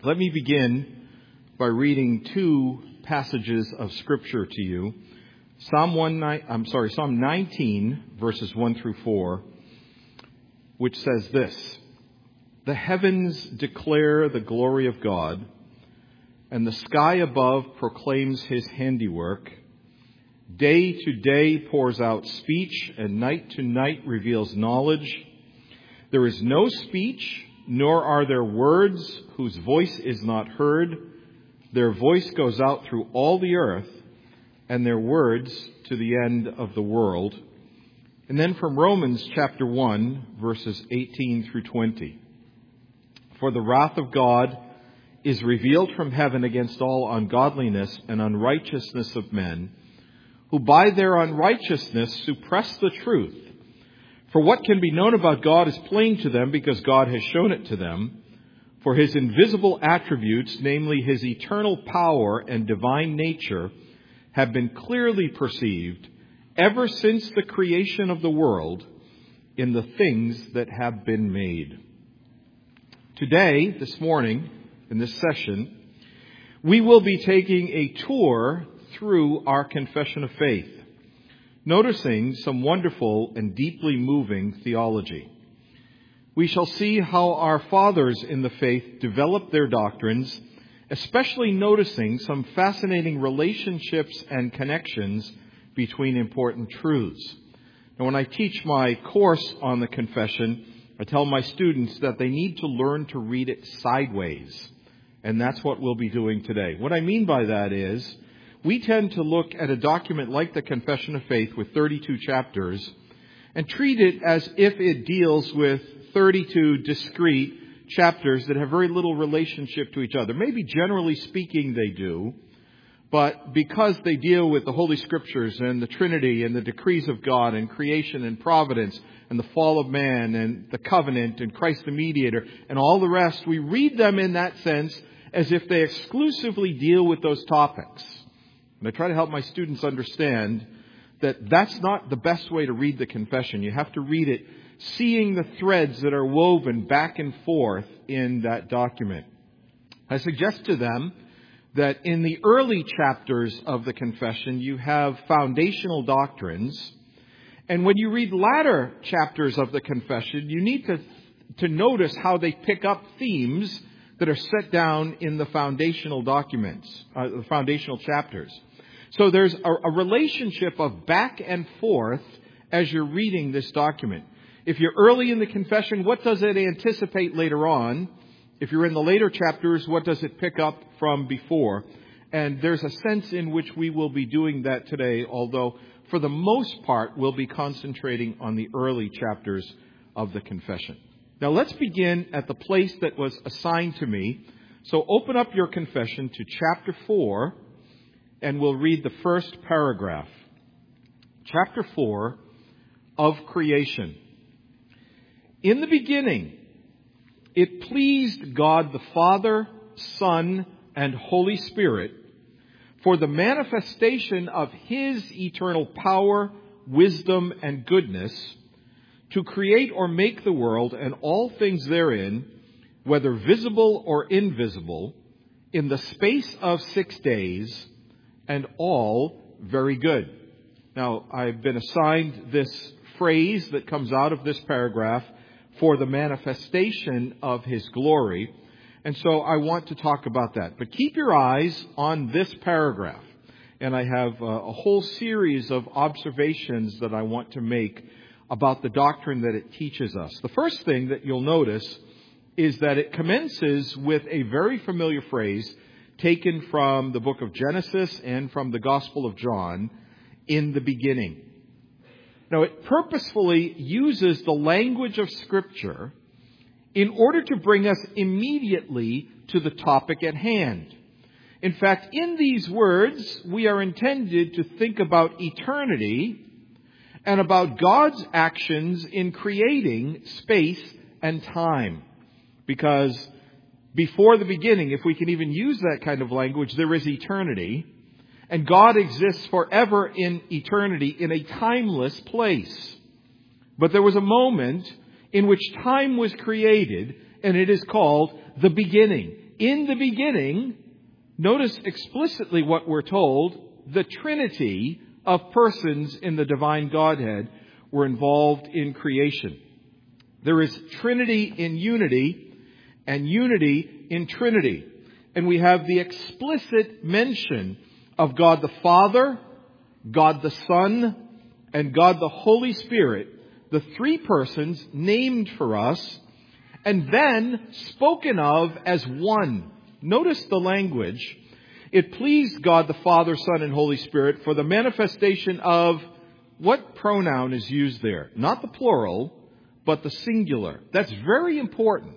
Let me begin by reading two passages of Scripture to you. Psalm 19, verses 1 through 4, which says this: "The heavens declare the glory of God, and the sky above proclaims his handiwork. Day to day pours out speech, and night to night reveals knowledge. There is no speech, nor are there words whose voice is not heard. Their voice goes out through all the earth, and their words to the end of the world." And then from Romans chapter 1, verses 18 through 20. "For the wrath of God is revealed from heaven against all ungodliness and unrighteousness of men, who by their unrighteousness suppress the truth. For what can be known about God is plain to them, because God has shown it to them. For his invisible attributes, namely his eternal power and divine nature, have been clearly perceived ever since the creation of the world in the things that have been made." Today, this morning, in this session, we will be taking a tour through our confession of faith, noticing some wonderful and deeply moving theology. We shall see how our fathers in the faith developed their doctrines, especially noticing some fascinating relationships and connections between important truths. Now, when I teach my course on the confession, I tell my students that they need to learn to read it sideways. And that's what we'll be doing today. What I mean by that is, we tend to look at a document like the Confession of Faith with 32 chapters and treat it as if it deals with 32 discrete chapters that have very little relationship to each other. Maybe generally speaking they do, but because they deal with the Holy Scriptures and the Trinity and the decrees of God and creation and providence and the fall of man and the covenant and Christ the mediator and all the rest, we read them in that sense as if they exclusively deal with those topics. And I try to help my students understand that that's not the best way to read the confession. You have to read it seeing the threads that are woven back and forth in that document. I suggest to them that in the early chapters of the confession, you have foundational doctrines. And when you read latter chapters of the confession, you need to notice how they pick up themes that are set down in the foundational documents, the foundational chapters. So there's a relationship of back and forth as you're reading this document. If you're early in the confession, what does it anticipate later on? If you're in the later chapters, what does it pick up from before? And there's a sense in which we will be doing that today, although for the most part, we'll be concentrating on the early chapters of the confession. Now let's begin at the place that was assigned to me. So open up your confession to chapter 4, and we'll read the first paragraph. Chapter 4 of creation. "In the beginning, it pleased God the Father, Son, and Holy Spirit for the manifestation of his eternal power, wisdom, and goodness to create or make the world and all things therein, whether visible or invisible, in the space of 6 days, and all very good." Now, I've been assigned this phrase that comes out of this paragraph, "for the manifestation of his glory." And so I want to talk about that. But keep your eyes on this paragraph. And I have a whole series of observations that I want to make about the doctrine that it teaches us. The first thing that you'll notice is that it commences with a very familiar phrase taken from the book of Genesis and from the Gospel of John, "in the beginning." Now, it purposefully uses the language of Scripture in order to bring us immediately to the topic at hand. In fact, in these words, we are intended to think about eternity and about God's actions in creating space and time. Because before the beginning, if we can even use that kind of language, there is eternity. And God exists forever in eternity in a timeless place. But there was a moment in which time was created, and it is called the beginning. In the beginning, notice explicitly what we're told, the Trinity of persons in the divine Godhead were involved in creation. There is Trinity in unity and unity in Trinity. And we have the explicit mention of God the Father, God the Son, and God the Holy Spirit, the three persons named for us, and then spoken of as one. Notice the language. It pleased God the Father, Son, and Holy Spirit for the manifestation of, what pronoun is used there? Not the plural, but the singular. That's very important.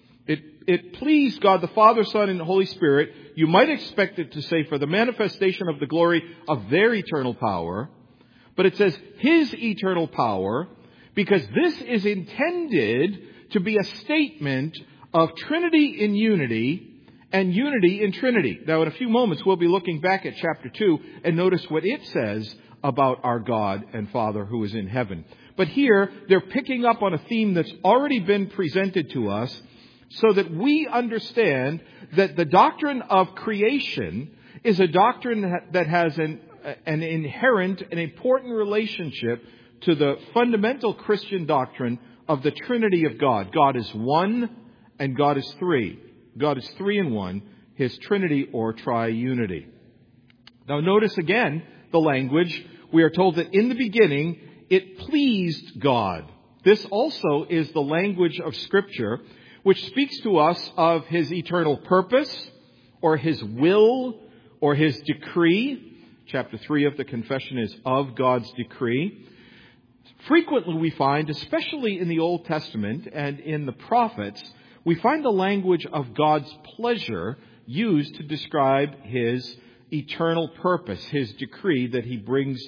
It pleased God the Father, Son, and Holy Spirit. You might expect it to say for the manifestation of the glory of their eternal power. But it says His eternal power, because this is intended to be a statement of Trinity in unity and unity in Trinity. Now, in a few moments, we'll be looking back at chapter 2 and notice what it says about our God and Father who is in heaven. But here, they're picking up on a theme that's already been presented to us so that we understand that the doctrine of creation is a doctrine that has an inherent and important relationship to the fundamental Christian doctrine of the Trinity of God. God is one and God is three. God is three in one, His Trinity or triunity. Now notice again the language. We are told that in the beginning it pleased God. This also is the language of Scripture, which speaks to us of His eternal purpose, or His will, or His decree. Chapter 3 of the Confession is of God's decree. Frequently we find, especially in the Old Testament and in the prophets, we find the language of God's pleasure used to describe His eternal purpose, His decree that He brings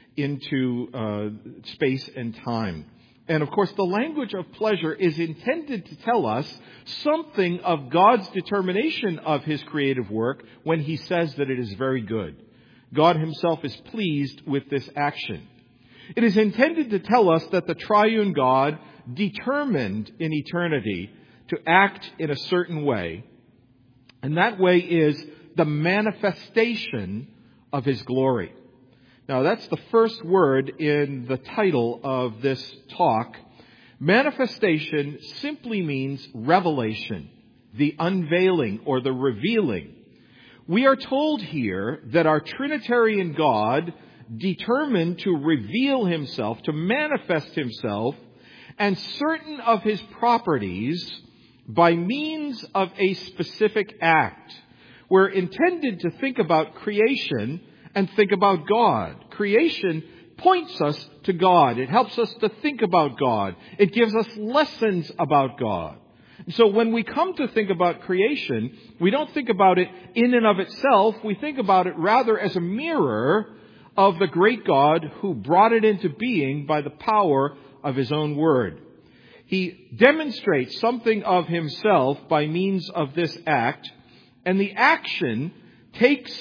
into space and time. And of course, the language of pleasure is intended to tell us something of God's determination of His creative work when He says that it is very good. God Himself is pleased with this action. It is intended to tell us that the triune God determined in eternity to act in a certain way. And that way is the manifestation of His glory. Now, that's the first word in the title of this talk. Manifestation simply means revelation, the unveiling or the revealing. We are told here that our Trinitarian God determined to reveal Himself, to manifest Himself, and certain of His properties by means of a specific act. We're intended to think about creation and think about God. Creation points us to God. It helps us to think about God. It gives us lessons about God. So when we come to think about creation, we don't think about it in and of itself. We think about it rather as a mirror of the great God who brought it into being by the power of His own word. He demonstrates something of Himself by means of this act, and the action takes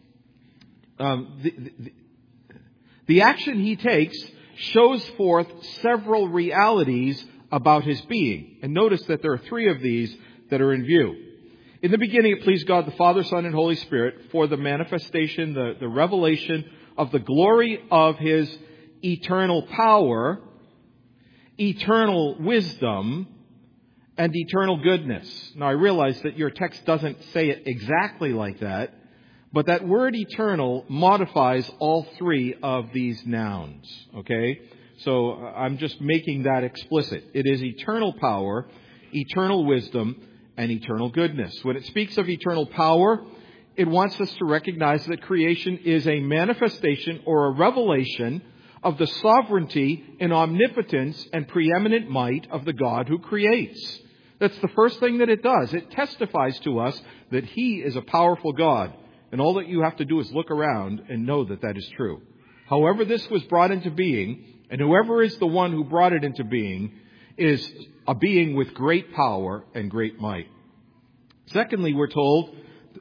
the action He takes shows forth several realities about His being. And notice that there are three of these that are in view. In the beginning, it pleased God the Father, Son, and Holy Spirit for the manifestation, the revelation of the glory of His eternal power, eternal wisdom, and eternal goodness. Now, I realize that your text doesn't say it exactly like that, but that word eternal modifies all three of these nouns, okay? So I'm just making that explicit. It is eternal power, eternal wisdom, and eternal goodness. When it speaks of eternal power, it wants us to recognize that creation is a manifestation or a revelation of the sovereignty and omnipotence and preeminent might of the God who creates. That's the first thing that it does. It testifies to us that He is a powerful God. And all that you have to do is look around and know that that is true. However this was brought into being, and whoever is the one who brought it into being, is a being with great power and great might. Secondly, we're told,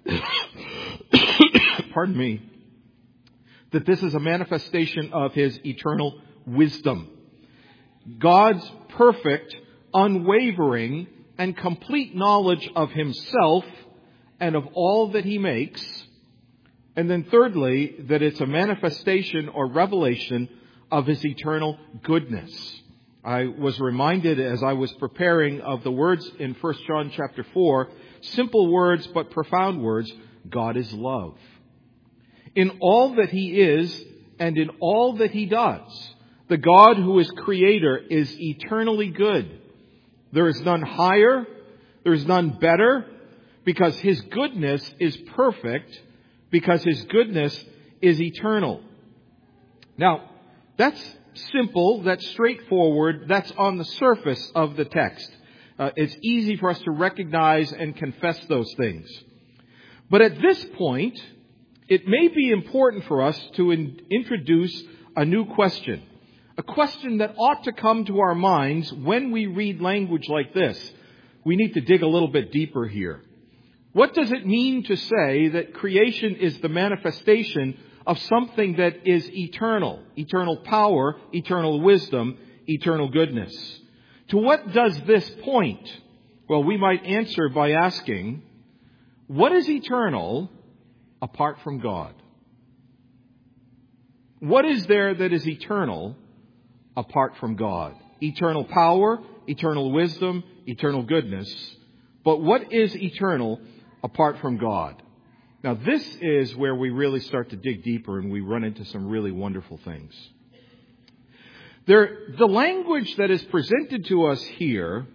pardon me, that this is a manifestation of His eternal wisdom. God's perfect, unwavering, and complete knowledge of Himself and of all that He makes. And then thirdly, that it's a manifestation or revelation of His eternal goodness. I was reminded as I was preparing of the words in 1 John chapter 4, simple words but profound words, God is love. In all that He is and in all that He does, the God who is Creator is eternally good. There is none higher, there is none better, because His goodness is perfect, because His goodness is eternal. Now, that's simple, that's straightforward, that's on the surface of the text. It's easy for us to recognize and confess those things. But at this point, it may be important for us to introduce a new question. A question that ought to come to our minds when we read language like this. We need to dig a little bit deeper here. What does it mean to say that creation is the manifestation of something that is eternal? Eternal power, eternal wisdom, eternal goodness. To what does this point? Well, we might answer by asking, what is eternal apart from God? What is there that is eternal apart from God? Eternal power, eternal wisdom, eternal goodness. But what is eternal apart from God? Now, this is where we really start to dig deeper and we run into some really wonderful things. The language that is presented to us here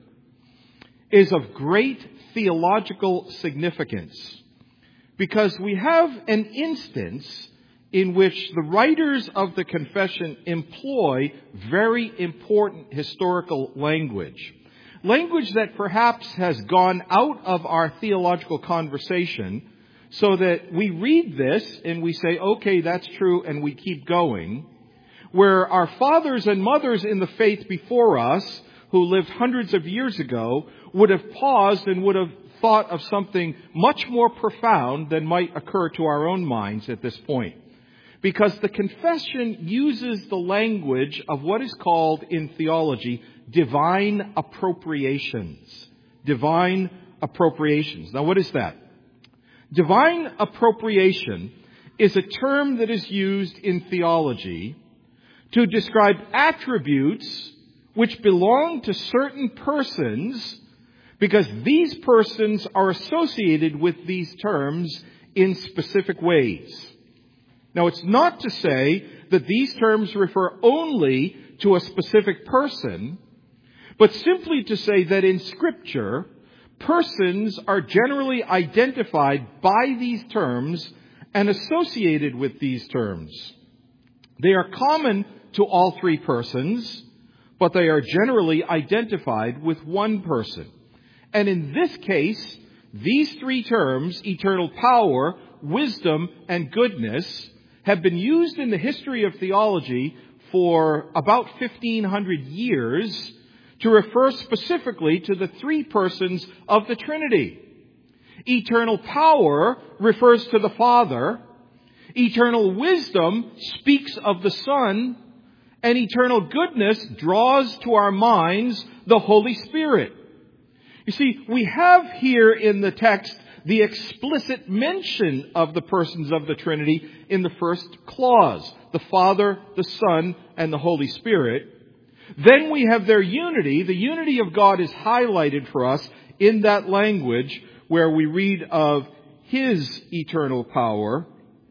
is of great theological significance, because we have an instance in which the writers of the confession employ very important historical language. Language that perhaps has gone out of our theological conversation, so that we read this and we say, okay, that's true, and we keep going. Where our fathers and mothers in the faith before us, who lived hundreds of years ago, would have paused and would have thought of something much more profound than might occur to our own minds at this point. Because the confession uses the language of what is called in theology divine appropriations. Divine appropriations. Now, what is that? Divine appropriation is a term that is used in theology to describe attributes which belong to certain persons, because these persons are associated with these terms in specific ways. Now, it's not to say that these terms refer only to a specific person, but simply to say that in Scripture, persons are generally identified by these terms and associated with these terms. They are common to all three persons, but they are generally identified with one person. And in this case, these three terms, eternal power, wisdom, and goodness, have been used in the history of theology for about 1,500 years to refer specifically to the three persons of the Trinity. Eternal power refers to the Father. Eternal wisdom speaks of the Son. And eternal goodness draws to our minds the Holy Spirit. You see, we have here in the text the explicit mention of the persons of the Trinity in the first clause. The Father, the Son, and the Holy Spirit. Then we have their unity. The unity of God is highlighted for us in that language where we read of His eternal power,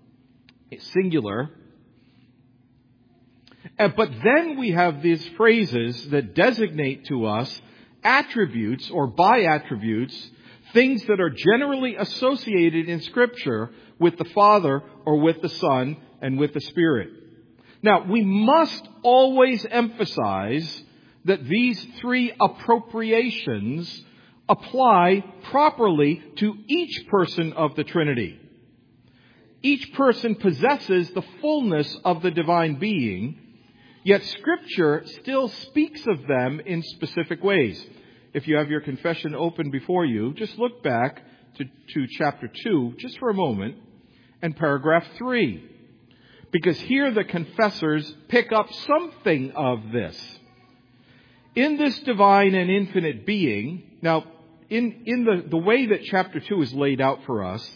singular. But then we have these phrases that designate to us attributes or by attributes, things that are generally associated in Scripture with the Father or with the Son and with the Spirit. Now, we must always emphasize that these three appropriations apply properly to each person of the Trinity. Each person possesses the fullness of the divine being, yet Scripture still speaks of them in specific ways. If you have your confession open before you, just look back to chapter 2, just for a moment, and paragraph 3. Because here the confessors pick up something of this. In this divine and infinite being, now, in the way that chapter 2 is laid out for us,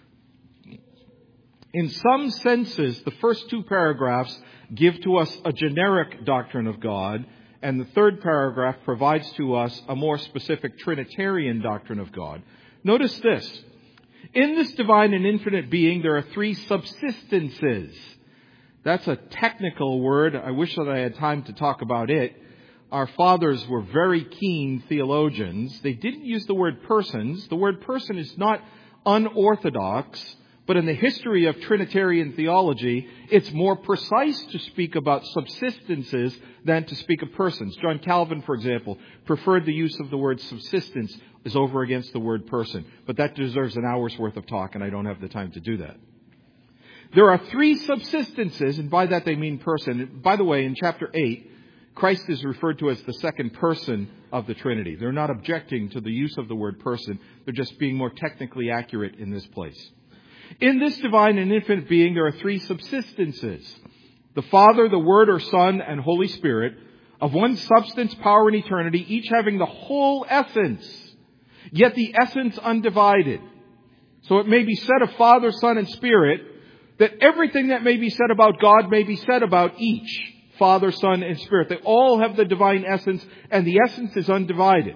in some senses, the first two paragraphs give to us a generic doctrine of God, and the third paragraph provides to us a more specific Trinitarian doctrine of God. Notice this. In this divine and infinite being, there are three subsistences. That's a technical word. I wish that I had time to talk about it. Our fathers were very keen theologians. They didn't use the word persons. The word person is not unorthodox, but in the history of Trinitarian theology, it's more precise to speak about subsistences than to speak of persons. John Calvin, for example, preferred the use of the word subsistence as over against the word person. But that deserves an hour's worth of talk, and I don't have the time to do that. There are three subsistences, and by that they mean person. By the way, in chapter 8, Christ is referred to as the second person of the Trinity. They're not objecting to the use of the word person. They're just being more technically accurate in this place. In this divine and infinite being, there are three subsistences. The Father, the Word or Son, and Holy Spirit, of one substance, power, and eternity, each having the whole essence, yet the essence undivided. So it may be said of Father, Son, and Spirit that everything that may be said about God may be said about each, Father, Son, and Spirit. They all have the divine essence, and the essence is undivided.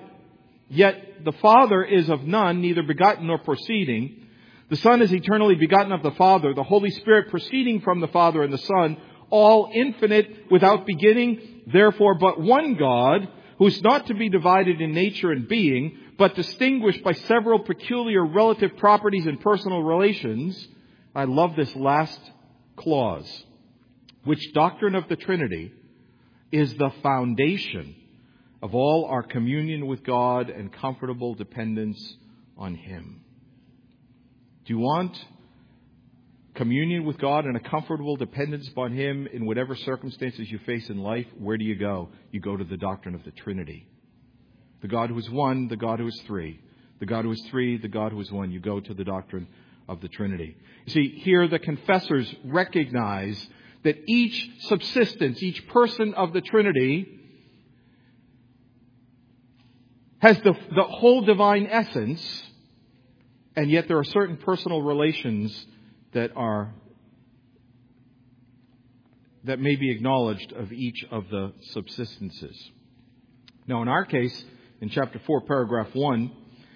Yet the Father is of none, neither begotten nor proceeding. The Son is eternally begotten of the Father, the Holy Spirit proceeding from the Father and the Son, all infinite, without beginning, therefore but one God, who is not to be divided in nature and being, but distinguished by several peculiar relative properties and personal relations. I love this last clause, which doctrine of the Trinity is the foundation of all our communion with God and comfortable dependence on Him. Do you want communion with God and a comfortable dependence upon Him in whatever circumstances you face in life? Where do you go? You go to the doctrine of the Trinity. The God who is one, the God who is three. The God who is three, the God who is one. You go to the doctrine of the Trinity. You see, here the confessors recognize that each subsistence, each person of the Trinity has the whole divine essence, and yet there are certain personal relations that may be acknowledged of each of the subsistences. Now, in our case, in chapter 4, paragraph 1,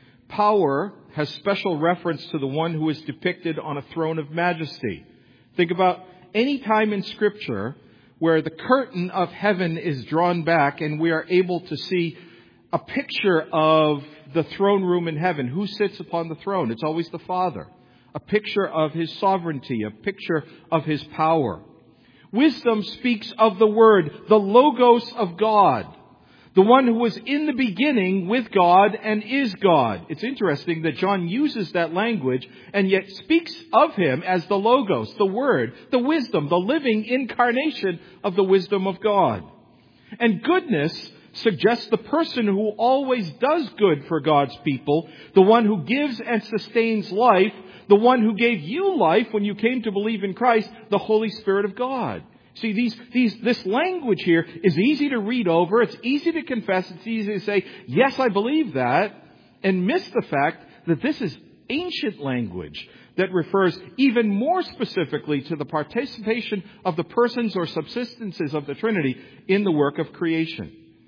power has special reference to the one who is depicted on a throne of majesty. Think about any time in Scripture where the curtain of heaven is drawn back and we are able to see a picture of the throne room in heaven. Who sits upon the throne? It's always the Father. A picture of His sovereignty, a picture of His power. Wisdom speaks of the Word, the Logos of God, the one who was in the beginning with God and is God. It's interesting that John uses that language and yet speaks of Him as the Logos, the Word, the wisdom, the living incarnation of the wisdom of God. And goodness suggests the person who always does good for God's people, the one who gives and sustains life, the one who gave you life when you came to believe in Christ, the Holy Spirit of God. See, this language here is easy to read over, it's easy to confess, it's easy to say, yes, I believe that, and miss the fact that this is ancient language that refers even more specifically to the participation of the persons or subsistences of the Trinity in the work of creation.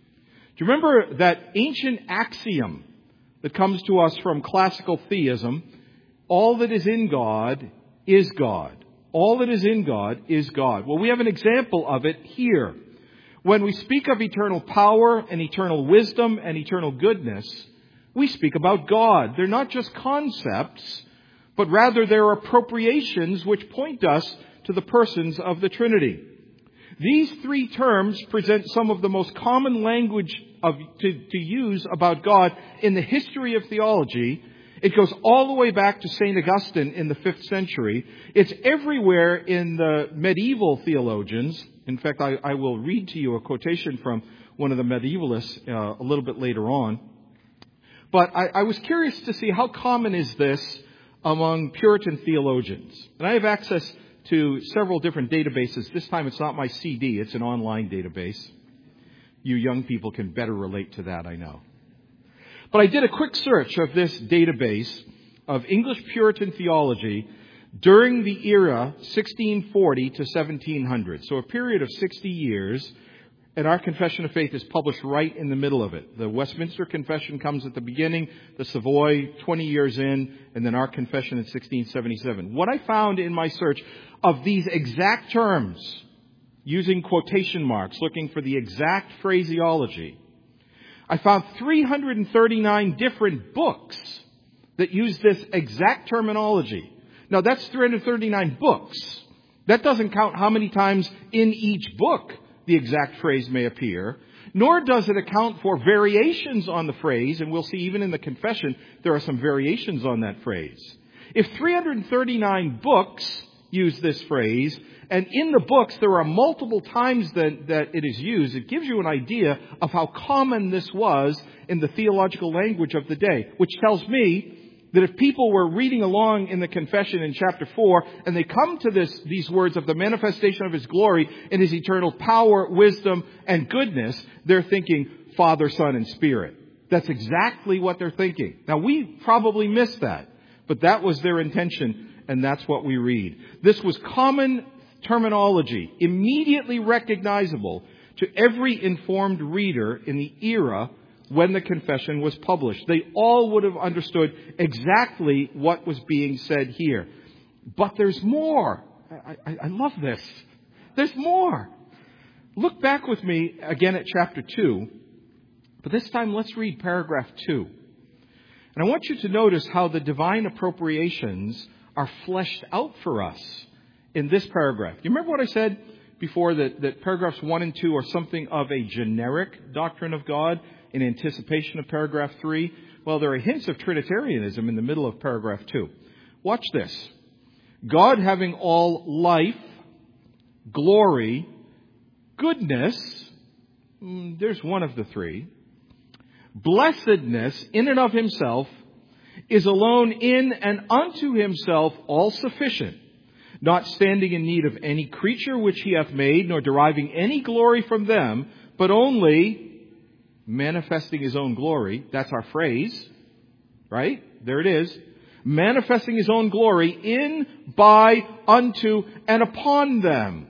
Do you remember that ancient axiom that comes to us from classical theism? All that is in God is God. All that is in God is God. Well, we have an example of it here. When we speak of eternal power and eternal wisdom and eternal goodness, we speak about God. They're not just concepts, but rather they're appropriations which point us to the persons of the Trinity. These three terms present some of the most common language to use about God in the history of theology. It goes all the way back to St. Augustine in the 5th century. It's everywhere in the medieval theologians. In fact, I will read to you a quotation from one of the medievalists a little bit later on. But I was curious to see how common is this among Puritan theologians. And I have access to several different databases. This time it's not my CD, it's an online database. You young people can better relate to that, I know. But I did a quick search of this database of English Puritan theology during the era 1640 to 1700. So a period of 60 years. And our Confession of Faith is published right in the middle of it. The Westminster Confession comes at the beginning, the Savoy 20 years in, and then our Confession in 1677. What I found in my search of these exact terms, using quotation marks, looking for the exact phraseology, I found 339 different books that use this exact terminology. Now that's 339 books. That doesn't count how many times in each book the exact phrase may appear, nor does it account for variations on the phrase, and we'll see even in the confession there are some variations on that phrase. If 339 books use this phrase, and in the books there are multiple times that it is used, it gives you an idea of how common this was in the theological language of the day, which tells me that if people were reading along in the confession in chapter 4 and they come to these words of the manifestation of His glory in His eternal power, wisdom, and goodness, they're thinking Father, Son, and Spirit. That's exactly what they're thinking. Now, we probably missed that, but that was their intention, and that's what we read. This was common terminology, immediately recognizable to every informed reader in the era when the confession was published. They all would have understood exactly what was being said here. But there's more. I love this. There's more. Look back with me again at chapter 2. But this time let's read paragraph 2. And I want you to notice how the divine appropriations are fleshed out for us in this paragraph. You remember what I said before, that paragraphs 1 and 2 are something of a generic doctrine of God in anticipation of paragraph 3? Well, there are hints of Trinitarianism in the middle of paragraph 2. Watch this. God having all life, glory, goodness, there's one of the three, blessedness in and of Himself, is alone in and unto Himself all sufficient, not standing in need of any creature which He hath made, nor deriving any glory from them, but only manifesting His own glory. That's our phrase, right? There it is. Manifesting His own glory in, by, unto, and upon them.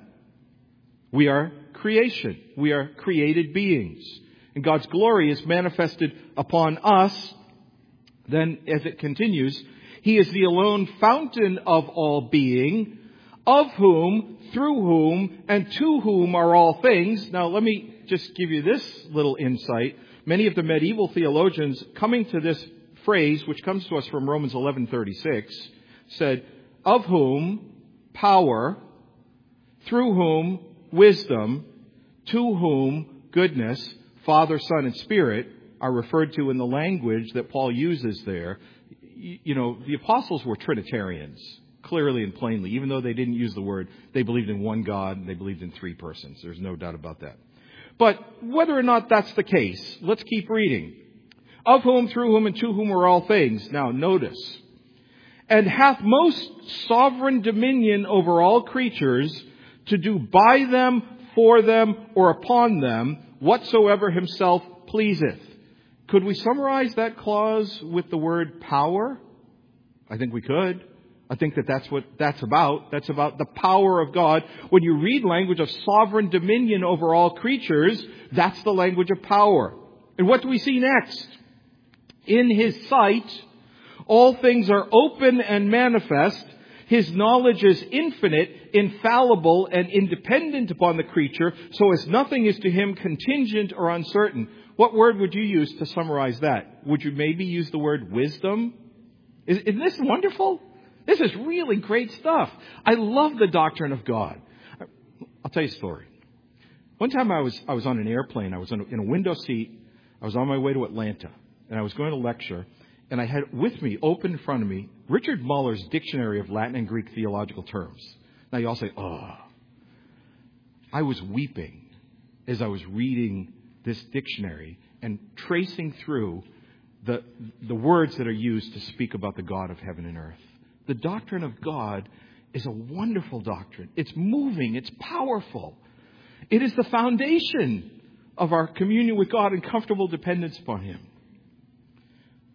We are creation. We are created beings. And God's glory is manifested upon us. Then, as it continues, He is the alone fountain of all being, of whom, through whom, and to whom are all things. Now, let me just give you this little insight. Many of the medieval theologians, coming to this phrase, which comes to us from Romans 11:36, said, of whom power, through whom wisdom, to whom goodness, Father, Son, and Spirit are referred to in the language that Paul uses there. You know, the apostles were Trinitarians, clearly and plainly. Even though they didn't use the word, they believed in one God, and they believed in three persons. There's no doubt about that. But whether or not that's the case, let's keep reading. Of whom, through whom, and to whom are all things. Now, notice. And hath most sovereign dominion over all creatures, to do by them, for them, or upon them, whatsoever Himself pleaseth. Could we summarize that clause with the word power? I think we could. I think that's what that's about. That's about the power of God. When you read language of sovereign dominion over all creatures, that's the language of power. And what do we see next? In His sight, all things are open and manifest. His knowledge is infinite, infallible, and independent upon the creature, so as nothing is to Him contingent or uncertain. What word would you use to summarize that? Would you maybe use the word wisdom? Isn't this wonderful? This is really great stuff. I love the doctrine of God. I'll tell you a story. One time I was on an airplane. I was in a window seat. I was on my way to Atlanta, and I was going to lecture. And I had with me, open in front of me, Richard Muller's Dictionary of Latin and Greek Theological Terms. Now you all say, oh. I was weeping as I was reading this dictionary and tracing through the words that are used to speak about the God of heaven and earth. The doctrine of God is a wonderful doctrine. It's moving. It's powerful. It is the foundation of our communion with God and comfortable dependence upon Him.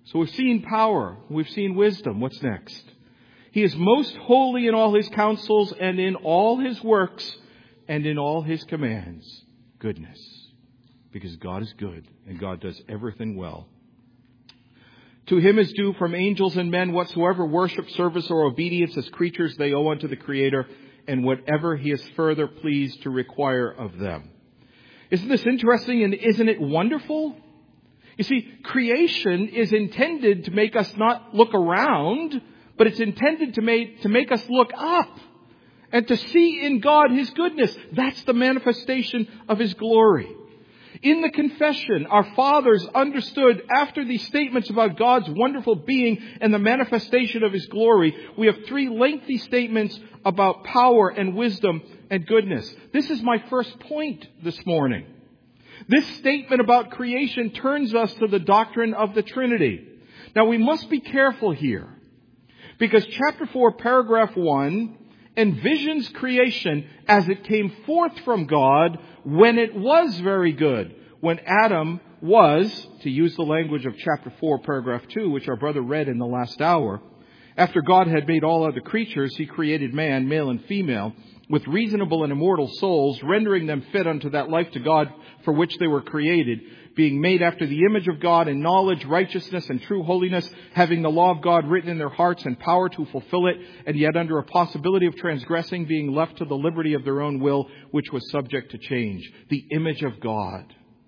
So we've seen power. We've seen wisdom. What's next? He is most holy in all his counsels and in all his works and in all his commands. Goodness. Because God is good and God does everything well. To him is due from angels and men whatsoever worship, service, or obedience as creatures they owe unto the Creator, and whatever he is further pleased to require of them. Isn't this interesting and isn't it wonderful? You see, creation is intended to make us not look around, but it's intended to make us look up and to see in God his goodness. That's the manifestation of his glory. In the confession, our fathers understood after these statements about God's wonderful being and the manifestation of his glory, we have 3 lengthy statements about power and wisdom and goodness. This is my first point this morning. This statement about creation turns us to the doctrine of the Trinity. Now we must be careful here, because chapter 4, paragraph 1 envisions creation as it came forth from God when it was very good. When Adam was, to use the language of chapter 4, paragraph 2, which our brother read in the last hour, after God had made all other creatures, he created man, male and female, with reasonable and immortal souls, rendering them fit unto that life to God for which they were created, being made after the image of God in knowledge, righteousness, and true holiness, having the law of God written in their hearts and power to fulfill it, and yet under a possibility of transgressing, being left to the liberty of their own will, which was subject to change. The image of God.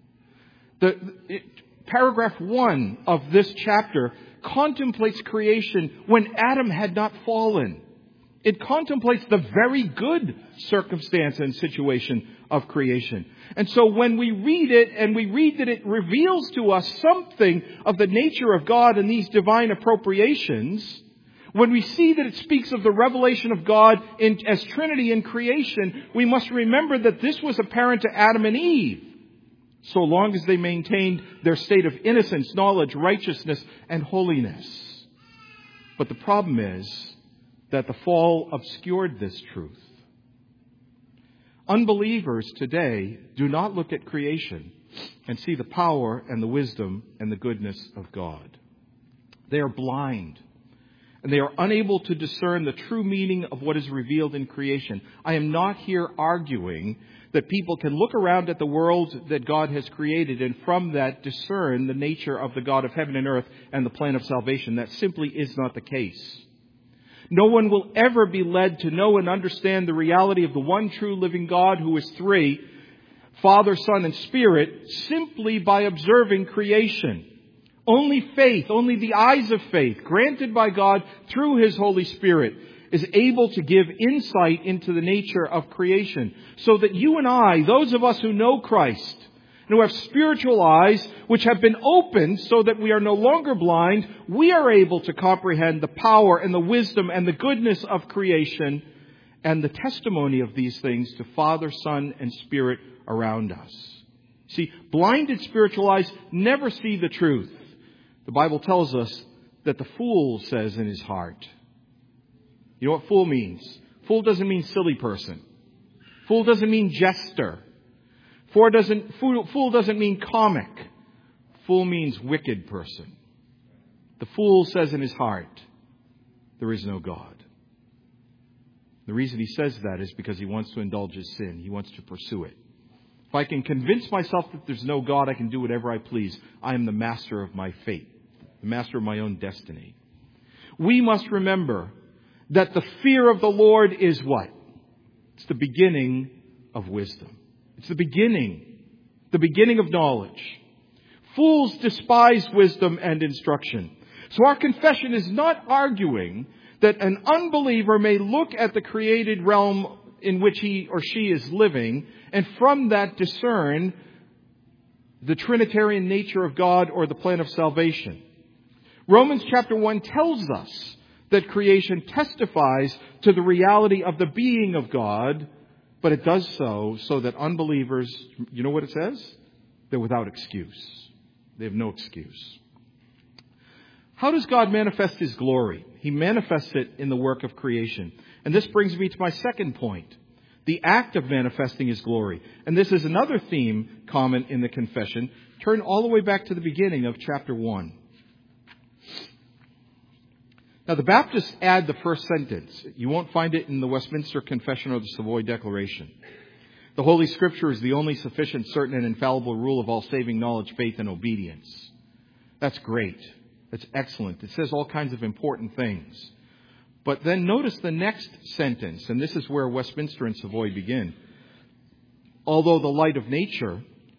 Paragraph 1 of this chapter contemplates creation when Adam had not fallen. It contemplates the very good circumstance and situation of creation. And so when we read it, and we read that it reveals to us something of the nature of God and these divine appropriations, when we see that it speaks of the revelation of God as Trinity in creation, we must remember that this was apparent to Adam and Eve, so long as they maintained their state of innocence, knowledge, righteousness, and holiness. But the problem is that the fall obscured this truth. Unbelievers today do not look at creation and see the power and the wisdom and the goodness of God. They are blind, and they are unable to discern the true meaning of what is revealed in creation. I am not here arguing that people can look around at the world that God has created and from that discern the nature of the God of heaven and earth and the plan of salvation. That simply is not the case. No one will ever be led to know and understand the reality of the one true living God who is 3, Father, Son, and Spirit, simply by observing creation. Only faith, only the eyes of faith, granted by God through his Holy Spirit, is able to give insight into the nature of creation. So that you and I, those of us who know Christ, and who have spiritual eyes which have been opened so that we are no longer blind, we are able to comprehend the power and the wisdom and the goodness of creation and the testimony of these things to Father, Son, and Spirit around us. See, blinded spiritual eyes never see the truth. The Bible tells us that the fool says in his heart. You know what fool means? Fool doesn't mean silly person. Fool doesn't mean jester. Fool doesn't mean comic. Fool means wicked person. The fool says in his heart, there is no God. The reason he says that is because he wants to indulge his sin. He wants to pursue it. If I can convince myself that there's no God, I can do whatever I please. I am the master of my fate, the master of my own destiny. We must remember that the fear of the Lord is what? It's the beginning of wisdom. It's the beginning of knowledge. Fools despise wisdom and instruction. So our confession is not arguing that an unbeliever may look at the created realm in which he or she is living and from that discern the Trinitarian nature of God or the plan of salvation. Romans chapter 1 tells us that creation testifies to the reality of the being of God, but it does so that unbelievers, you know what it says? They're without excuse. They have no excuse. How does God manifest his glory? He manifests it in the work of creation. And this brings me to my second point, the act of manifesting his glory. And this is another theme common in the confession. Turn all the way back to the beginning of chapter 1. Now, the Baptists add the first sentence. You won't find it in the Westminster Confession or the Savoy Declaration. The Holy Scripture is the only sufficient, certain, and infallible rule of all saving knowledge, faith, and obedience. That's great. That's excellent. It says all kinds of important things. But then notice the next sentence, and this is where Westminster and Savoy begin. Although the light of nature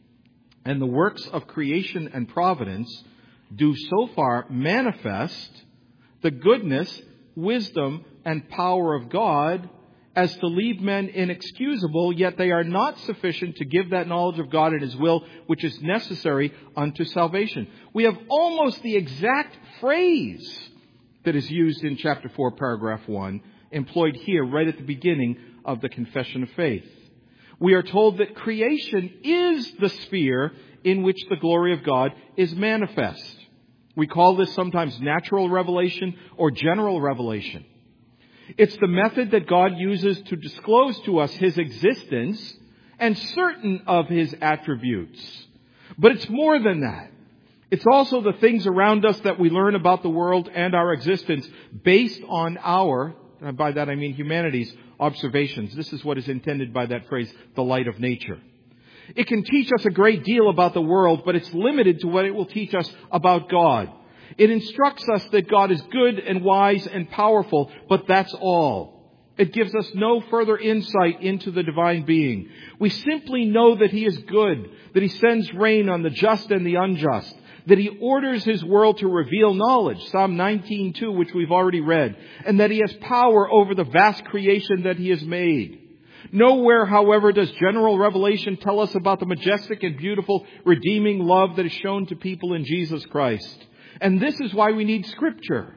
and the works of creation and providence do so far manifest the goodness, wisdom, and power of God as to leave men inexcusable, yet they are not sufficient to give that knowledge of God and His will which is necessary unto salvation. We have almost the exact phrase that is used in chapter 4, paragraph 1, employed here right at the beginning of the Confession of Faith. We are told that creation is the sphere in which the glory of God is manifest. We call this sometimes natural revelation or general revelation. It's the method that God uses to disclose to us His existence and certain of His attributes. But it's more than that. It's also the things around us that we learn about the world and our existence based on our, and by that I mean humanity's, observations. This is what is intended by that phrase, the light of nature. It can teach us a great deal about the world, but it's limited to what it will teach us about God. It instructs us that God is good and wise and powerful, but that's all. It gives us no further insight into the divine being. We simply know that He is good, that He sends rain on the just and the unjust, that He orders His world to reveal knowledge, Psalm 19:2, which we've already read, and that He has power over the vast creation that He has made. Nowhere, however, does general revelation tell us about the majestic and beautiful redeeming love that is shown to people in Jesus Christ. And this is why we need Scripture.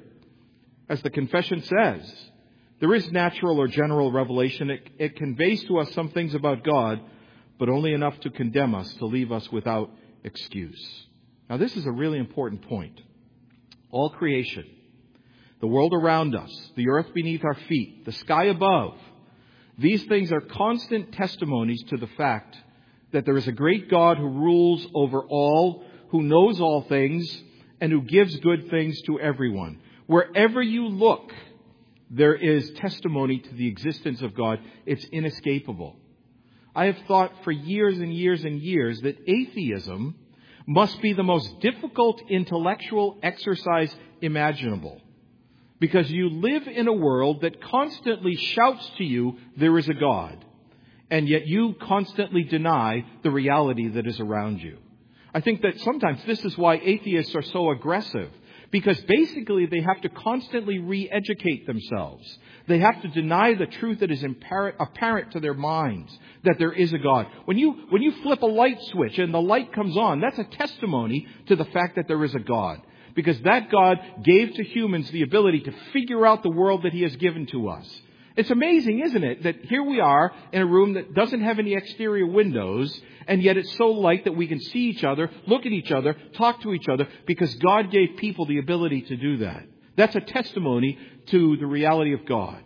As the confession says, there is natural or general revelation. It conveys to us some things about God, but only enough to condemn us, to leave us without excuse. Now, this is a really important point. All creation, the world around us, the earth beneath our feet, the sky above, these things are constant testimonies to the fact that there is a great God who rules over all, who knows all things, and who gives good things to everyone. Wherever you look, there is testimony to the existence of God. It's inescapable. I have thought for years and years and years that atheism must be the most difficult intellectual exercise imaginable. Because you live in a world that constantly shouts to you, there is a God. And yet you constantly deny the reality that is around you. I think that sometimes this is why atheists are so aggressive. Because basically they have to constantly re-educate themselves. They have to deny the truth that is apparent to their minds, that there is a God. When you flip a light switch and the light comes on, that's a testimony to the fact that there is a God. Because that God gave to humans the ability to figure out the world that He has given to us. It's amazing, isn't it, that here we are in a room that doesn't have any exterior windows, and yet it's so light that we can see each other, look at each other, talk to each other, because God gave people the ability to do that. That's a testimony to the reality of God.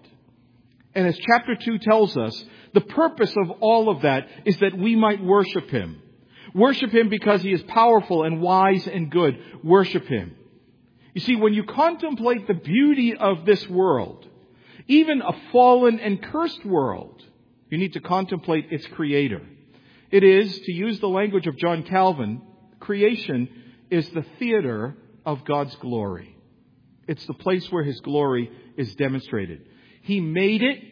And as chapter 2 tells us, the purpose of all of that is that we might worship Him. Worship Him because He is powerful and wise and good. Worship Him. You see, when you contemplate the beauty of this world, even a fallen and cursed world, you need to contemplate its Creator. It is, to use the language of John Calvin, creation is the theater of God's glory. It's the place where His glory is demonstrated. He made it,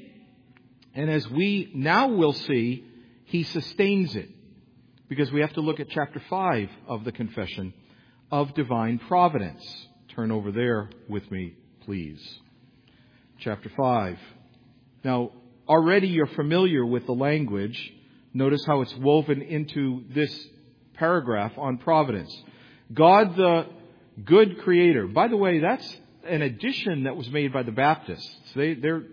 and as we now will see, He sustains it. Because we have to look at chapter 5 of the Confession of Divine Providence. Turn over there with me, please. Chapter 5. Now, already you're familiar with the language. Notice how it's woven into this paragraph on providence. God, the good Creator. By the way, that's an addition that was made by the Baptists. They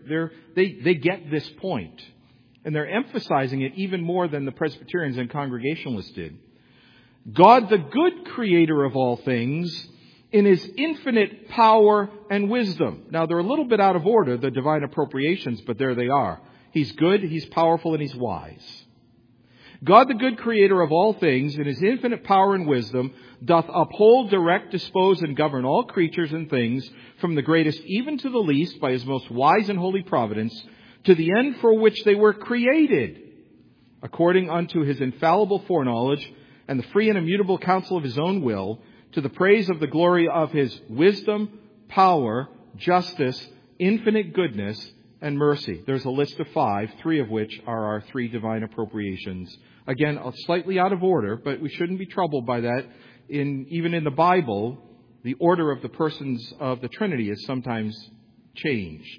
get this point. And they're emphasizing it even more than the Presbyterians and Congregationalists did. God, the good Creator of all things, in His infinite power and wisdom. Now, they're a little bit out of order, the divine appropriations, but there they are. He's good, He's powerful, and He's wise. God, the good creator of all things, in his infinite power and wisdom, doth uphold, direct, dispose, and govern all creatures and things, from the greatest even to the least, by his most wise and holy providence, to the end for which they were created, according unto his infallible foreknowledge, and the free and immutable counsel of his own will, to the praise of the glory of his wisdom, power, justice, infinite goodness, and mercy. There's a list of 5, 3 of which are our 3 divine appropriations. Again, slightly out of order, but we shouldn't be troubled by that. Even in the Bible, the order of the persons of the Trinity is sometimes changed.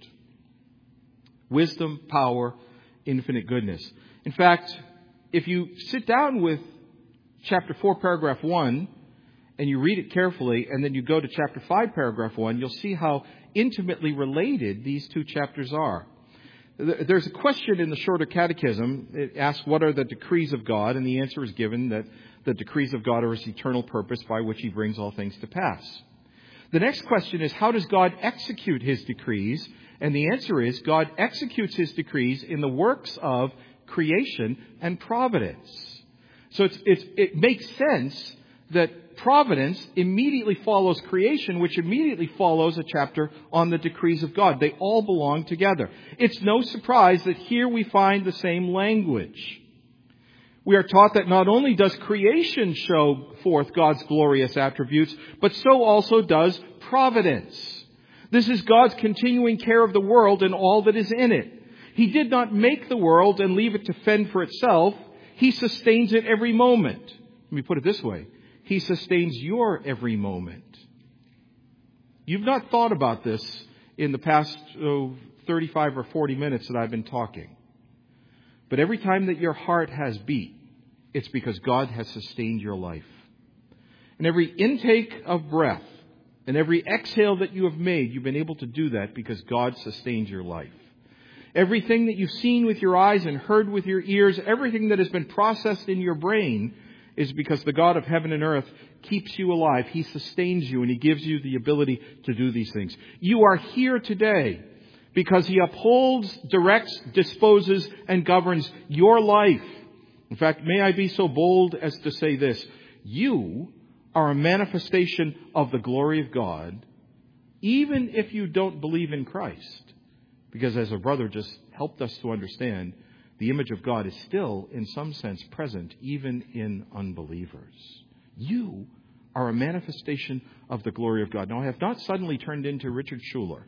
Wisdom, power, infinite goodness. In fact, if you sit down with chapter 4, paragraph 1, and you read it carefully, and then you go to chapter 5, paragraph 1, you'll see how intimately related these 2 chapters are. There's a question in the Shorter Catechism. It asks, what are the decrees of God? And the answer is given that the decrees of God are his eternal purpose by which he brings all things to pass. The next question is, how does God execute his decrees? And the answer is, God executes his decrees in the works of creation and providence. So it makes sense that providence immediately follows creation, which immediately follows a chapter on the decrees of God. They all belong together. It's no surprise that here we find the same language. We are taught that not only does creation show forth God's glorious attributes, but so also does providence. This is God's continuing care of the world and all that is in it. He did not make the world and leave it to fend for itself. He sustains it every moment. Let me put it this way. He sustains your every moment. You've not thought about this in the past 35 or 40 minutes that I've been talking. But every time that your heart has beat, it's because God has sustained your life. And every intake of breath and every exhale that you have made, you've been able to do that because God sustains your life. Everything that you've seen with your eyes and heard with your ears, everything that has been processed in your brain, is because the God of heaven and earth keeps you alive. He sustains you and he gives you the ability to do these things. You are here today because he upholds, directs, disposes, and governs your life. In fact, may I be so bold as to say this. You are a manifestation of the glory of God, even if you don't believe in Christ. Because as a brother just helped us to understand, the image of God is still, in some sense, present even in unbelievers. You are a manifestation of the glory of God. Now, I have not suddenly turned into Richard Schuller.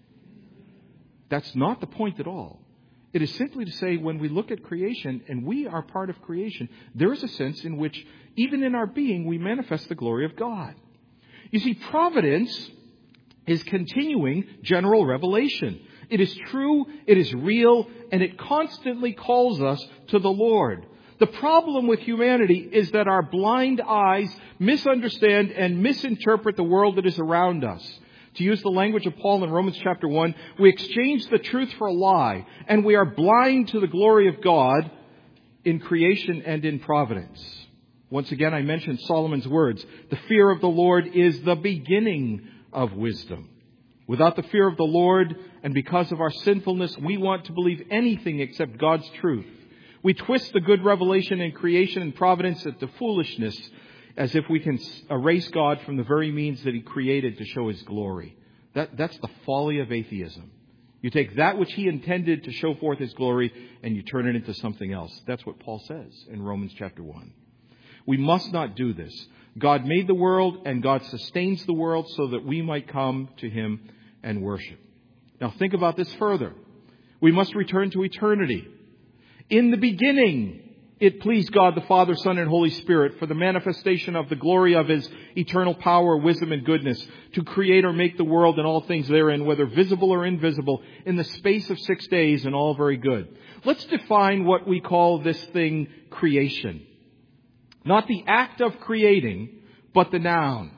That's not the point at all. It is simply to say when we look at creation, and we are part of creation, there is a sense in which, even in our being, we manifest the glory of God. You see, providence is continuing general revelation. It is true, it is real, and it constantly calls us to the Lord. The problem with humanity is that our blind eyes misunderstand and misinterpret the world that is around us. To use the language of Paul in Romans chapter 1, we exchange the truth for a lie, and we are blind to the glory of God in creation and in providence. Once again, I mentioned Solomon's words, the fear of the Lord is the beginning of wisdom. Without the fear of the Lord, and because of our sinfulness, we want to believe anything except God's truth. We twist the good revelation in creation and providence into foolishness, as if we can erase God from the very means that he created to show his glory. That's the folly of atheism. You take that which he intended to show forth his glory, and you turn it into something else. That's what Paul says in Romans chapter 1. We must not do this. God made the world, and God sustains the world so that we might come to him and worship. Now think about this further. We must return to eternity. In the beginning, it pleased God the Father, Son, and Holy Spirit for the manifestation of the glory of his eternal power, wisdom, and goodness to create or make the world and all things therein, whether visible or invisible, in the space of 6 days, and all very good. Let's define what we call this thing creation. Not the act of creating, but the noun.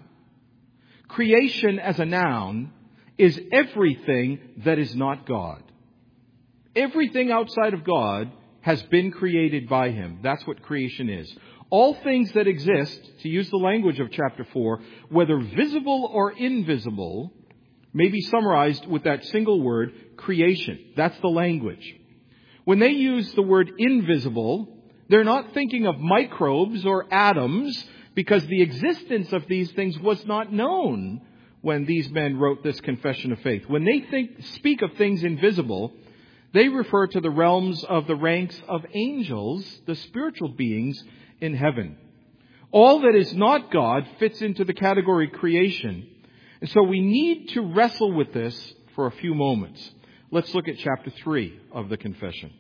Creation as a noun is everything that is not God. Everything outside of God has been created by him. That's what creation is. All things that exist, to use the language of chapter 4, whether visible or invisible, may be summarized with that single word, creation. That's the language. When they use the word invisible, They're not thinking of microbes or atoms, because the existence of these things was not known when these men wrote this confession of faith. When they speak of things invisible, they refer to the realms of the ranks of angels, the spiritual beings in heaven. All that is not God fits into the category creation. And so we need to wrestle with this for a few moments. Let's look at chapter 3 of the confession.